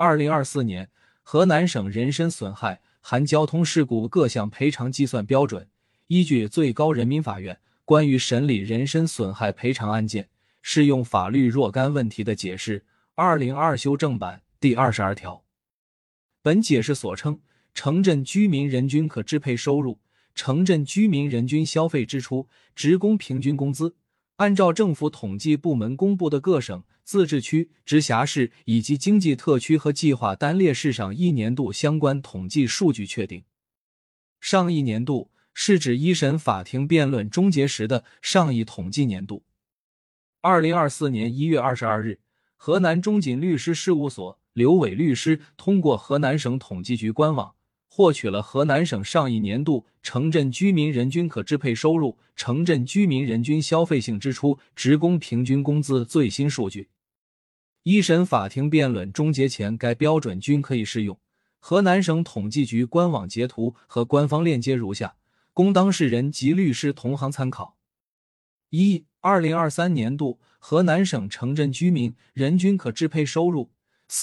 2024年河南省人身损害含交通事故各项赔偿计算标准，依据最高人民法院关于审理人身损害赔偿案件适用法律若干问题的解释2002修正版第22条。本解释所称城镇居民人均可支配收入、城镇居民人均消费支出、职工平均工资，按照政府统计部门公布的各省、自治区、直辖市以及经济特区和计划单列市上一年度相关统计数据确定。上一年度是指一审法庭辩论终结时的上一统计年度。2024年1月22日，河南中锦律师事务所刘伟律师通过河南省统计局官网获取了河南省上一年度城镇居民人均可支配收入、城镇居民人均消费性支出、职工平均工资最新数据。一审法庭辩论终结前，该标准均可以适用。河南省统计局官网截图和官方链接如下，供当事人及律师同行参考。一、2023年度河南省城镇居民人均可支配收入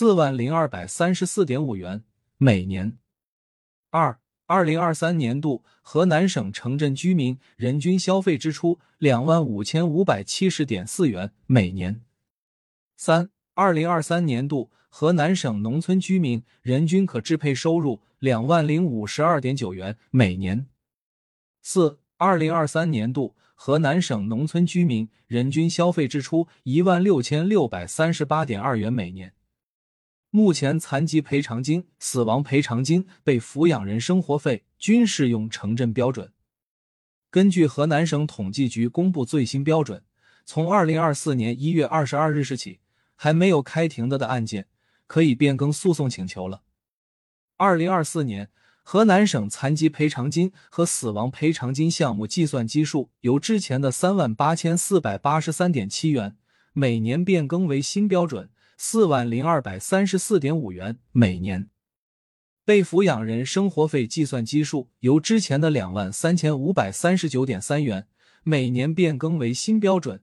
40,234.5 元每年。二、2023年度河南省城镇居民人均消费支出 25,570.4 元每年。三、2023年度河南省农村居民人均可支配收入 20,052.9 元每年。四、2023年度河南省农村居民人均消费支出 16,638.2 元每年。目前残疾赔偿金、死亡赔偿金、被抚养人生活费均适用城镇标准。根据河南省统计局公布最新标准，从2024年1月22日起，还没有开庭的案件可以变更诉讼请求了。2024年河南省残疾赔偿金和死亡赔偿金项目计算基数由之前的 38,483.7 元每年变更为新标准 40,234.5 元每年。被抚养人生活费计算基数由之前的 23,539.3 元每年变更为新标准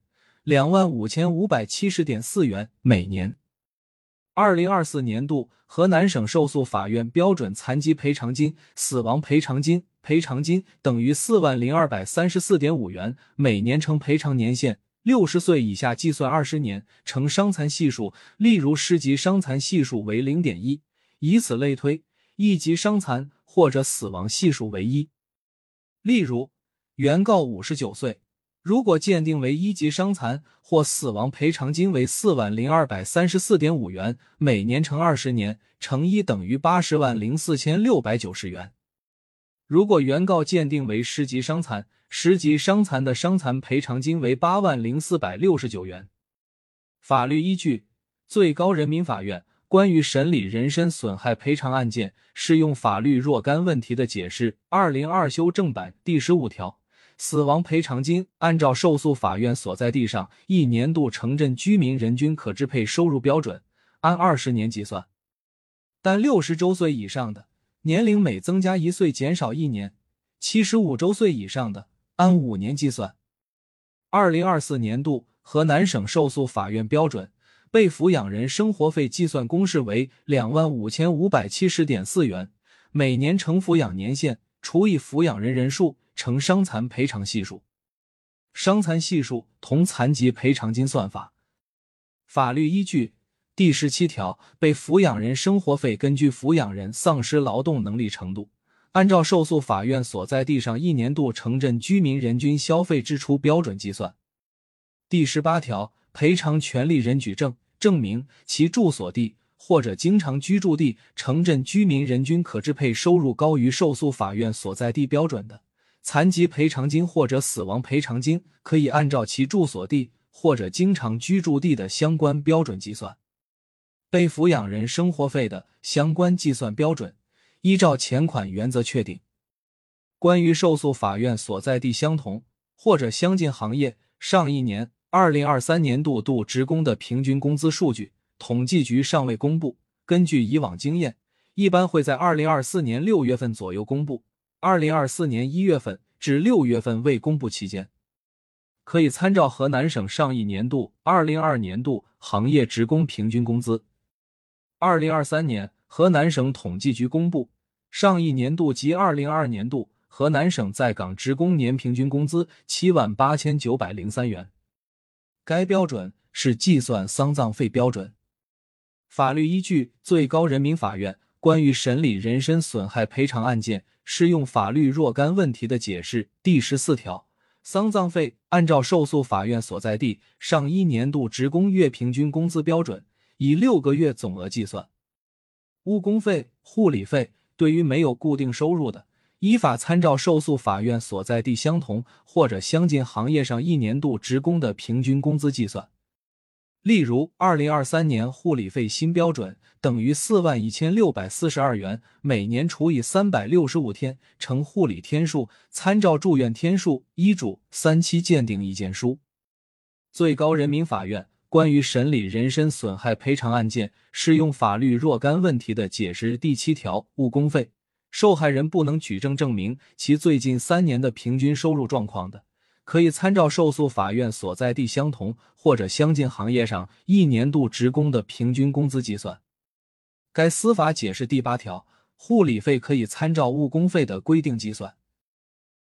25,570.4 元每年。2024年度河南省受诉法院标准残疾赔偿金、死亡赔偿金等于 40,234.5 元每年乘赔偿年限，60岁以下计算20年乘伤残系数，例如10级伤残系数为 0.1， 以此类推，1级伤残或者死亡系数为1。例如，原告59岁，如果鉴定为1级伤残或死亡，赔偿金为 40,234.5 元每年乘20年乘1等于 800,04,690 元。如果原告鉴定为10级伤残，10级伤残的伤残赔偿金为 80,469 元。法律依据：最高人民法院关于审理人身损害赔偿案件适用法律若干问题的解释2002修正版第15条。死亡赔偿金按照受诉法院所在地上一年度城镇居民人均可支配收入标准，按20年计算，但60周岁以上的年龄每增加1岁减少1年，75周岁以上的按5年计算。2024年度河南省受诉法院标准被抚养人生活费计算公式为 25,570.4 元每年乘抚养年限除以抚养人人数乘伤残赔偿系数。伤残系数同残疾赔偿金算法。法律依据：第17条，被抚养人生活费根据抚养人丧失劳动能力程度，按照受诉法院所在地上一年度城镇居民人均消费支出标准计算。第18条，赔偿权利人举证，证明其住所地或者经常居住地城镇居民人均可支配收入高于受诉法院所在地标准的，残疾赔偿金或者死亡赔偿金可以按照其住所地或者经常居住地的相关标准计算。被抚养人生活费的相关计算标准依照前款原则确定。关于受诉法院所在地相同或者相近行业上一年2023年度职工的平均工资数据，统计局尚未公布，根据以往经验，一般会在2024年6月份左右公布，2024年1月份至6月份未公布期间，可以参照河南省上一年度2022年度行业职工平均工资。 2023年，河南省统计局公布，上一年度及2022年度河南省在岗职工年平均工资78903元。该标准是计算丧葬费标准。法律依据最高人民法院关于审理人身损害赔偿案件适用法律若干问题的解释第14条，丧葬费按照受诉法院所在地上一年度职工月平均工资标准，以6个月总额计算。误工费、护理费对于没有固定收入的，依法参照受诉法院所在地相同或者相近行业上一年度职工的平均工资计算。例如2023年护理费新标准等于41642元，每年除以365天乘护理天数，参照住院天数、医嘱、3期鉴定意见书。最高人民法院关于审理人身损害赔偿案件适用法律若干问题的解释第7条，误工费，受害人不能举证证明其最近3年的平均收入状况的，可以参照受诉法院所在地相同或者相近行业上一年度职工的平均工资计算。该司法解释第8条，护理费可以参照误工费的规定计算。